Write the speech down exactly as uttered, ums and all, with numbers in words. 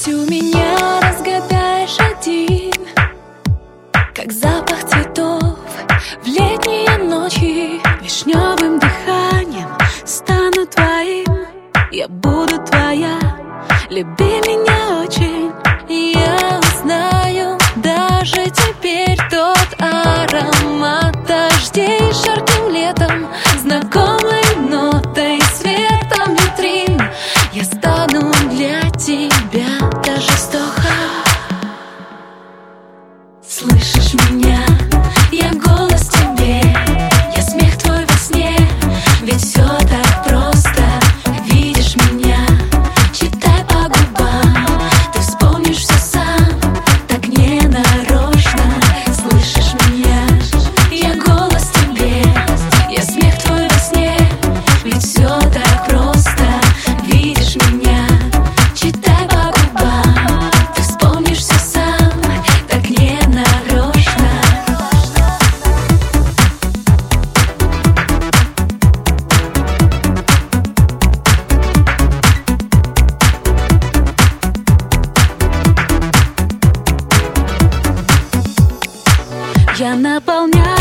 Всю меня разгадаешь один, как запах цветов в летние ночи. Вишневым дыханием стану твоим. Я буду твоя, люби меня очень. Я узнаю даже теперь тот аромат дождей жарким летом, знакомой нотой, светом витрин. Я стану для тебя до жестоко. Слышишь меня? Я голос тебе, я смех твой во сне. Ведь все так просто, видишь меня, читай по губам. Ты вспомнишь все сам, так ненарочно. Слышишь меня? Я голос тебе, я смех твой во сне. Ведь все так просто, видишь меня, читай по губам. Ты вспомнишь все сам, так ненарочно. Я наполняю